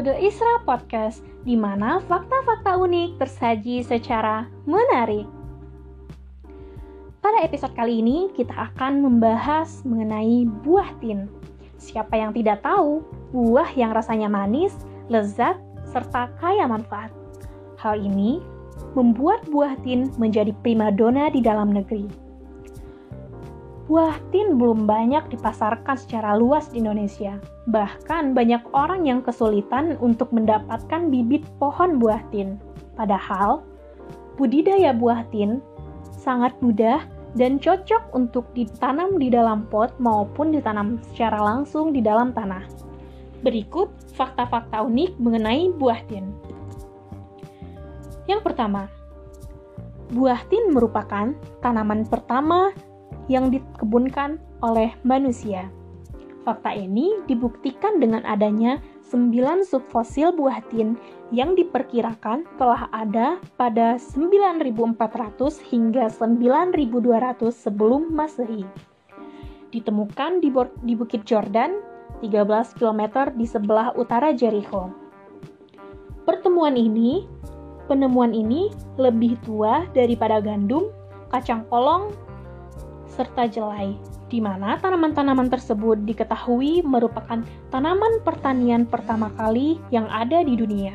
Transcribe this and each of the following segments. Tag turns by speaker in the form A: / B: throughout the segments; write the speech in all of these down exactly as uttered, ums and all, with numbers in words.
A: episode Isra Podcast, di mana fakta-fakta unik tersaji secara menarik. Pada episode kali ini, kita akan membahas mengenai buah tin. Siapa yang tidak tahu, buah yang rasanya manis, lezat, serta kaya manfaat. Hal ini membuat buah tin menjadi primadona di dalam negeri. Buah tin belum banyak dipasarkan secara luas di Indonesia. Bahkan banyak orang yang kesulitan untuk mendapatkan bibit pohon buah tin. Padahal, budidaya buah tin sangat mudah dan cocok untuk ditanam di dalam pot maupun ditanam secara langsung di dalam tanah. Berikut fakta-fakta unik mengenai buah tin. Yang pertama, buah tin merupakan tanaman pertama yang dikebunkan oleh manusia. Fakta ini dibuktikan dengan adanya sembilan subfosil buah tin yang diperkirakan telah ada pada sembilan ribu empat ratus hingga sembilan ribu dua ratus sebelum Masehi. Ditemukan di, di Bukit Jordan, tiga belas kilometer di sebelah utara Jericho. Pertemuan ini, penemuan ini lebih tua daripada gandum, kacang polong, serta jelai, di mana tanaman-tanaman tersebut diketahui merupakan tanaman pertanian pertama kali yang ada di dunia.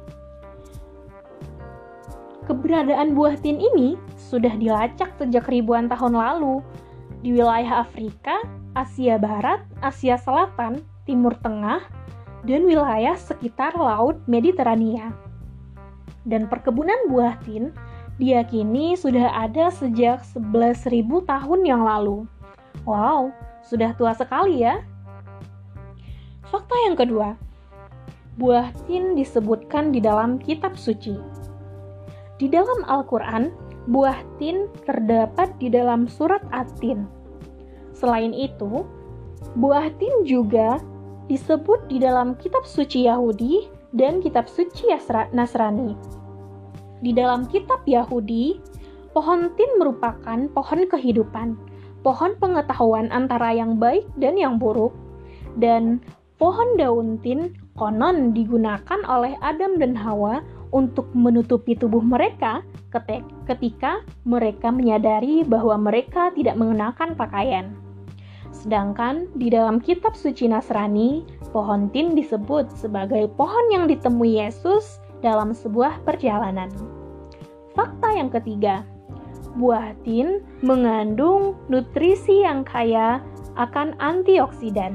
A: Keberadaan buah tin ini sudah dilacak sejak ribuan tahun lalu di wilayah Afrika, Asia Barat, Asia Selatan, Timur Tengah, dan wilayah sekitar Laut Mediterania. Dan perkebunan buah tin diyakini sudah ada sejak sebelas ribu tahun yang lalu. Wow, sudah tua sekali ya. Fakta yang kedua, buah tin disebutkan di dalam kitab suci. Di dalam Al-Quran, buah tin terdapat di dalam surat At-Tin. Selain itu, buah tin juga disebut di dalam kitab suci Yahudi dan kitab suci Nasrani. Di dalam kitab Yahudi, pohon tin merupakan pohon kehidupan, pohon pengetahuan antara yang baik dan yang buruk, dan pohon daun tin konon digunakan oleh Adam dan Hawa untuk menutupi tubuh mereka ketika mereka menyadari bahwa mereka tidak mengenakan pakaian. Sedangkan di dalam kitab suci Nasrani, pohon tin disebut sebagai pohon yang ditemui Yesus dalam sebuah perjalanan. Fakta yang ketiga, buah tin mengandung nutrisi yang kaya akan antioksidan.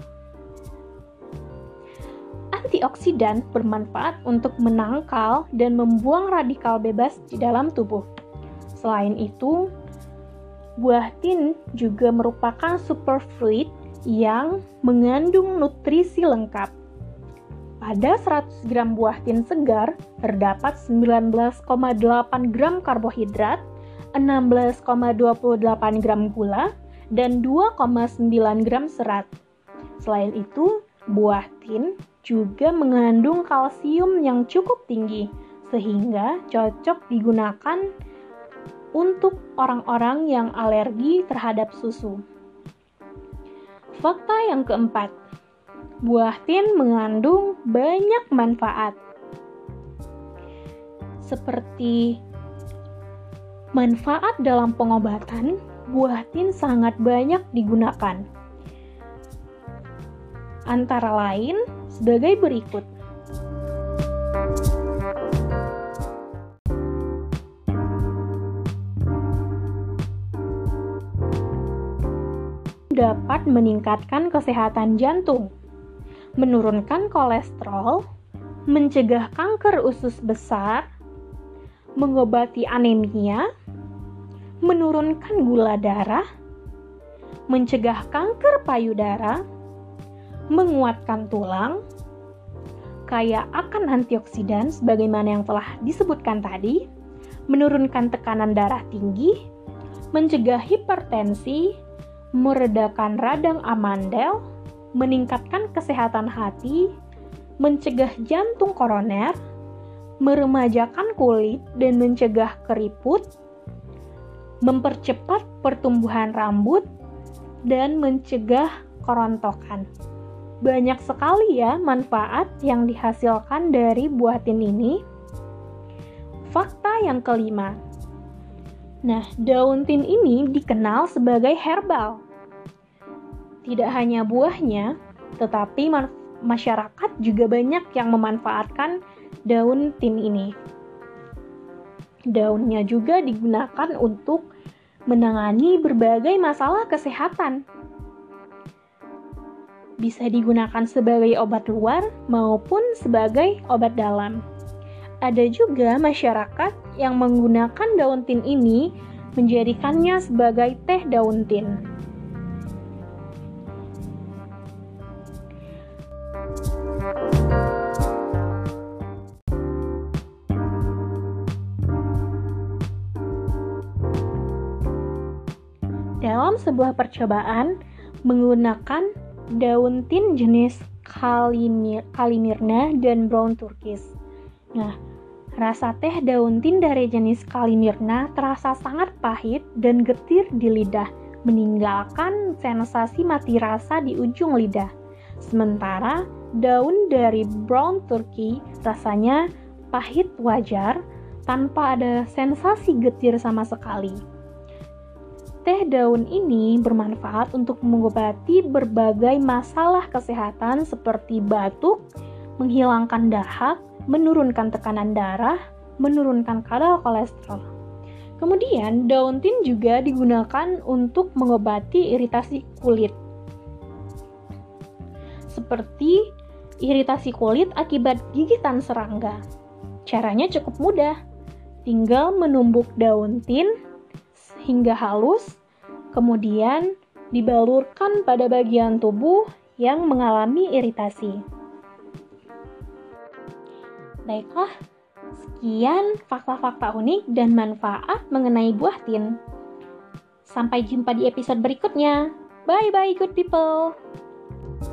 A: Antioksidan bermanfaat untuk menangkal dan membuang radikal bebas di dalam tubuh. Selain itu, buah tin juga merupakan superfood yang mengandung nutrisi lengkap. Pada seratus gram buah tin segar, terdapat sembilan belas koma delapan gram karbohidrat, enam belas koma dua delapan gram gula, dan dua koma sembilan gram serat. Selain itu, buah tin juga mengandung kalsium yang cukup tinggi, sehingga cocok digunakan untuk orang-orang yang alergi terhadap susu. Fakta yang keempat, buah tin mengandung banyak manfaat. Seperti manfaat dalam pengobatan, buah tin sangat banyak digunakan. Antara lain sebagai berikut. Dapat meningkatkan kesehatan jantung, menurunkan kolesterol, mencegah kanker usus besar, mengobati anemia, menurunkan gula darah, mencegah kanker payudara, menguatkan tulang, kaya akan antioksidan sebagaimana yang telah disebutkan tadi, menurunkan tekanan darah tinggi, mencegah hipertensi, meredakan radang amandel, meningkatkan kesehatan hati, mencegah jantung koroner, meremajakan kulit dan mencegah keriput, mempercepat pertumbuhan rambut, dan mencegah kerontokan. banyak sekali ya manfaat yang dihasilkan dari buah tin ini. Fakta yang kelima. Nah, daun tin ini dikenal sebagai herbal. Tidak hanya buahnya, tetapi man- masyarakat juga banyak yang memanfaatkan daun tin ini. Daunnya juga digunakan untuk menangani berbagai masalah kesehatan. Bisa digunakan sebagai obat luar maupun sebagai obat dalam. Ada juga masyarakat yang menggunakan daun tin ini menjadikannya sebagai teh daun tin. Dalam sebuah percobaan menggunakan daun tin jenis Kalimir, Kalimirna dan Brown Turkish. Nah, rasa teh daun tin dari jenis Kalimirna terasa sangat pahit dan getir di lidah, meninggalkan sensasi mati rasa di ujung lidah. Sementara daun dari Brown Turkey rasanya pahit wajar tanpa ada sensasi getir sama sekali. Teh daun ini bermanfaat untuk mengobati berbagai masalah kesehatan seperti batuk, menghilangkan dahak, menurunkan tekanan darah, menurunkan kadar kolesterol. Kemudian, daun tin juga digunakan untuk mengobati iritasi kulit. Seperti iritasi kulit akibat gigitan serangga. Caranya cukup mudah. Tinggal menumbuk daun tin hingga halus, kemudian dibalurkan pada bagian tubuh yang mengalami iritasi. Baiklah, sekian fakta-fakta unik dan manfaat mengenai buah tin. Sampai jumpa di episode berikutnya. Bye-bye good people!